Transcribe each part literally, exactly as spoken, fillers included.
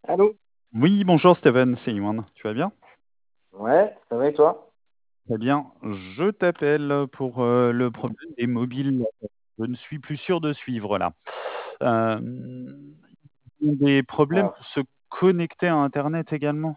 Allô? Oui, bonjour Steven, c'est Yohan. Tu vas bien? Ouais, ça va et toi? Très bien. Je t'appelle pour euh, le problème des mobiles. Je ne suis plus sûr de suivre là. Euh, ils ont des problèmes Alors, pour se connecter à Internet également.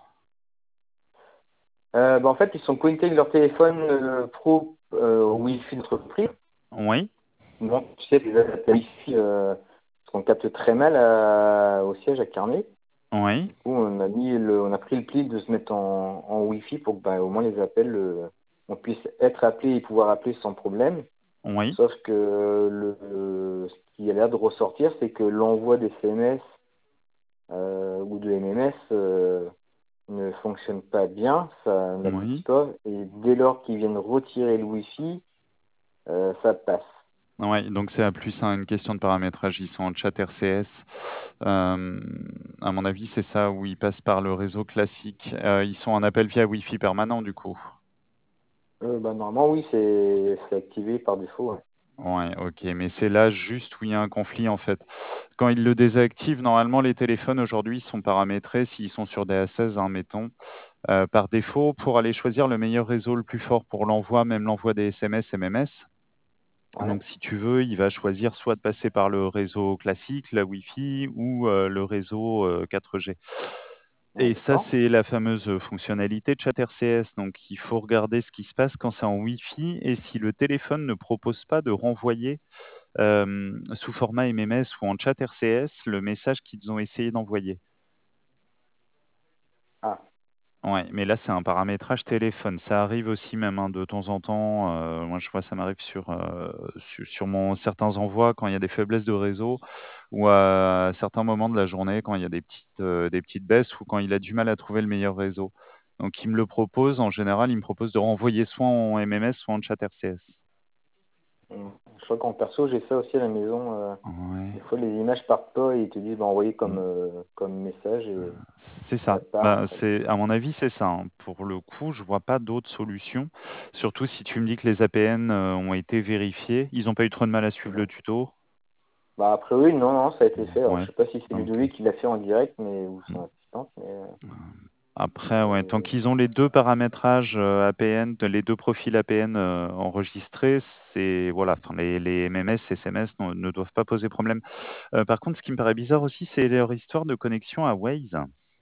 euh, bah, en fait, ils sont connectés avec leur téléphone euh, pro euh, au Wi-Fi d'entreprise. Oui, Donc, tu sais, les adaptateurs Wi-Fi, euh, parce qu'on capte très mal à- au siège à Carnet. oui, Du coup, on a mis le, on a pris le pli de se mettre en, en Wi-Fi pour que bah, au moins les appels, euh, on puisse être appelé et pouvoir appeler sans problème. oui, Sauf que le, le- ce qui a l'air de ressortir, c'est que l'envoi des S M S euh, ou de M M S euh, ne fonctionne pas bien, ça n'aboutit oui. pas, et dès lors qu'ils viennent retirer le Wi-Fi, euh, ça passe. Ouais, donc c'est à plus hein, une question de paramétrage. Ils sont en chat R C S. Euh, à mon avis, c'est ça où ils passent par le réseau classique. Euh, ils sont en appel via Wi-Fi permanent du coup. Euh, bah, normalement, oui, c'est c'est activé par défaut. Ouais. Ouais, ok, mais c'est là juste où il y a un conflit en fait. Quand ils le désactivent, normalement les téléphones aujourd'hui sont paramétrés, s'ils sont sur des A seize, hein, mettons, euh, par défaut pour aller choisir le meilleur réseau le plus fort pour l'envoi, même l'envoi des S M S, M M S. Ouais. Donc si tu veux, il va choisir soit de passer par le réseau classique, la Wi-Fi, ou euh, le réseau euh, quatre G. Ouais, Et ça, d'accord. c'est la fameuse fonctionnalité de chat R C S. Donc, il faut regarder ce qui se passe quand c'est en Wi-Fi et si le téléphone ne propose pas de renvoyer euh, sous format M M S ou en chat R C S le message qu'ils ont essayé d'envoyer. Ah, Ouais, mais là, c'est un paramétrage téléphone. Ça arrive aussi même hein, de temps en temps. Euh, moi, je vois, ça m'arrive sur, euh, sur, sur mon, certains envois quand il y a des faiblesses de réseau ou à certains moments de la journée quand il y a des petites, euh, des petites baisses ou quand il a du mal à trouver le meilleur réseau. Donc, il me le propose. En général, il me propose de renvoyer soit en M M S, soit en chat R C S. hum. Je crois qu'en perso, j'ai ça aussi à la maison. euh, Ouais. des fois, les images partent pas et ils te disent bah, envoyer comme, euh, comme message et C'est ça ça. part Bah, après. c'est, à mon avis, c'est ça, hein. Pour le coup, je vois pas d'autre solution. Surtout si tu me dis que les A P N euh, ont été vérifiés. Ils n'ont pas eu trop de mal à suivre le tuto. Bah, après, oui, non, non, ça a été fait. Alors, je Ouais. sais pas si c'est Ok. Ludovic qui l'a fait en direct, mais ou son assistante, mais, euh, Après, ouais, tant mais qu'ils ont les deux paramétrages euh, A P N, les deux profils A P N euh, enregistrés, c'est voilà, enfin les, les M M S, S M S ne, ne doivent pas poser problème. Euh, par contre, ce qui me paraît bizarre aussi, c'est leur histoire de connexion à Waze.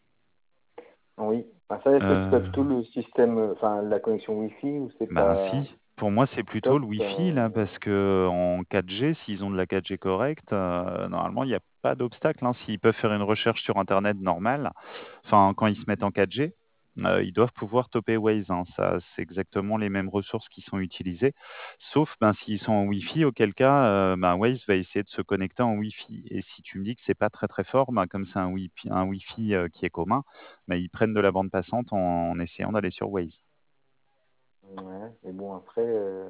oui. Bah, ça, est-ce que c'est pas Euh, plutôt le système, euh, enfin la connexion Wi-Fi ou c'est Ben pas si, pour moi c'est plutôt top le Wi-Fi euh, là, parce que en quatre G, s'ils ont de la quatre G correcte, euh, normalement il n'y a pas d'obstacle, hein. S'ils peuvent faire une recherche sur Internet normale, enfin quand ils se mettent en quatre G, euh, ils doivent pouvoir toper Waze, hein. Ça, c'est exactement les mêmes ressources qui sont utilisées, sauf ben, s'ils sont en Wi-Fi, auquel cas euh, ben, Waze va essayer de se connecter en Wi-Fi. Et si tu me dis que c'est pas très très fort, ben, comme c'est un Wi-Fi, un Wi-Fi euh, qui est commun, ben, ils prennent de la bande passante en en essayant d'aller sur Waze. ouais, mais bon après euh,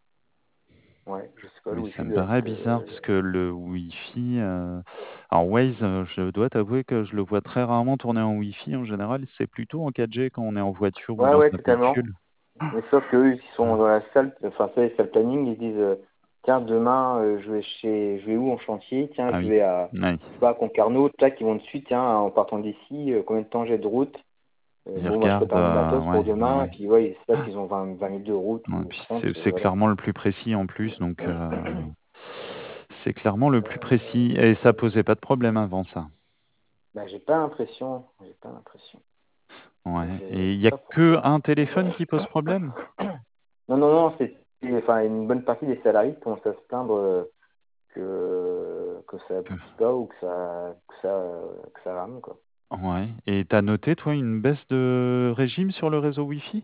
ouais, je sais pas, le Mais ça Wi-Fi me doit paraît être bizarre euh, parce que le Wi-Fi, euh, alors Waze, euh, je dois t'avouer que je le vois très rarement tourner en Wi-Fi. En général, c'est plutôt en quatre G quand on est en voiture ou ouais dans ouais un totalement. véhicule. Mais sauf que eux, ils sont dans la salle, enfin ça, c'est le planning, ils disent euh, tiens demain euh, je vais chez je vais où en chantier, tiens Ah je oui, vais à ouais. je sais pas à Concarneau, tac, ils vont dessus, tiens en partant d'ici, euh, combien de temps j'ai de route. Euh, Ils bon, bah, je regardent, prépare mon euh, matos pour ouais, ouais, demain, et ouais. puis ouais, c'est ça qu'ils ont vingt vingt minutes de route Ouais, ou puis trente c'est euh, c'est voilà. clairement le plus précis en plus, donc euh, c'est clairement le plus précis et ça posait pas de problème avant ça. Bah, j'ai pas l'impression, j'ai pas l'impression. Donc, Ouais. je Et il sais y a pas que pourquoi. un téléphone qui pose problème? Non, non, non, c'est c'est- enfin une bonne partie des salariés qui commencent à se plaindre euh, que que ça Que- aboutit pas ou que ça que ça que ça rame quoi. Ouais. Et t'as noté toi une baisse de régime sur le réseau Wi-Fi?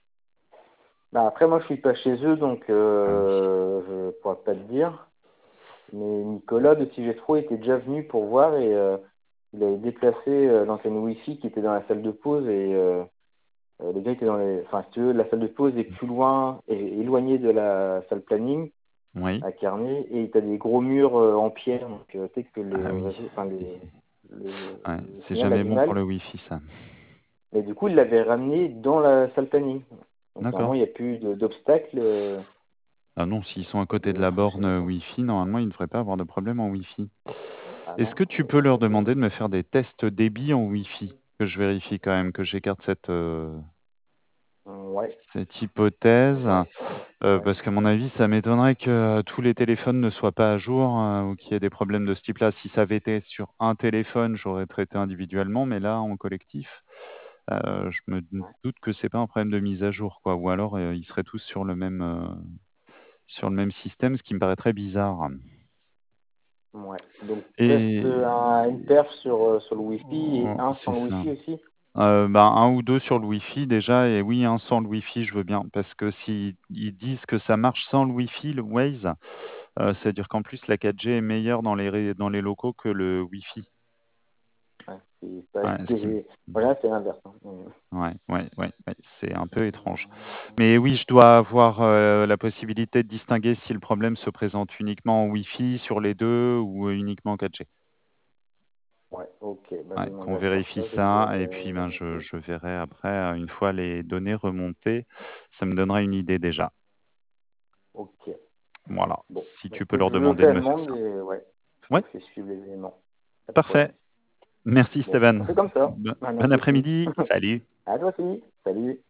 Bah, après moi je suis pas chez eux donc Ah oui. euh, je pourrais pas te dire. Mais Nicolas de Sigetro était déjà venu pour voir et euh, il avait déplacé euh, l'antenne Wi-Fi qui était dans la salle de pause et euh, euh, les gars étaient dans les. Enfin si tu veux, la salle de pause est plus loin et éloignée de la salle planning Oui. à Carnet et tu as des gros murs euh, en pierre donc euh, tu sais que Ah le oui. réseau, enfin le, le, Ouais, le c'est signal a jamais du bon pour mal. le Wi-Fi, ça. Et du coup il l'avait ramené dans la salle planning. Donc D'accord. normalement il n'y a plus de- d'obstacle euh, Ah non, s'ils sont à ça côté de devrait la borne fonctionner euh, quoi. Wi-Fi, normalement, ils ne devraient pas avoir de problème en Wi-Fi. Ah Est-ce non, que tu euh, peux leur ça c'est... demander de me faire des tests débit en Wi-Fi? Que je vérifie quand même, que j'écarte cette, euh, Ouais, cette on hypothèse. verra ça. Euh, Ouais, parce qu'à mon avis, ça m'étonnerait que euh, tous les téléphones ne soient pas à jour euh, ou qu'il y ait des problèmes de ce type-là. Si ça avait été sur un téléphone, j'aurais traité individuellement, mais là, en collectif, euh, je me ouais, doute que c'est pas un problème de mise à jour, quoi. Ou alors, euh, ils seraient tous sur le même, euh, sur le même système, ce qui me paraît très bizarre. ouais. Donc, teste Et un, une perf sur, euh, sur le Wi-Fi et oh, un c'est sans le ça. Wi-Fi aussi. Euh, bah, un ou deux sur le Wi-Fi déjà, et oui, un sans le Wi-Fi, je veux bien, parce que si ils disent que ça marche sans le Wi-Fi, le Waze, euh, c'est-à-dire qu'en plus la quatre G est meilleure dans les, ré- dans les locaux que le Wi-Fi. Ouais, c'est c'est vrai Ouais, ce que qui me- j'ai... Voilà, c'est l'inverse. Hein. Mais- ouais, ouais, ouais, ouais, c'est un peu étrange. Mais oui, je dois avoir euh, la possibilité de distinguer si le problème se présente uniquement en Wi-Fi sur les deux ou uniquement en quatre G. Ouais, ok. Bah, je Ouais, vais demander qu'on à faire vérifie ça, j'essaierai ça, et puis de ben, je, remonter. je verrai après, euh, une fois les données remontées, ça me donnera une idée déjà. Ok. Voilà, Bon, si bah, tu peux écoute, leur je le demander fais de à la me faire demande ça. et ouais, je Ouais, te fais suivre les éléments. Pas de parfait. problème. Merci Bon, on Stéphane. fait comme ça. Bon, Bah, bon merci aussi. après-midi. Salut. À toi aussi. Salut.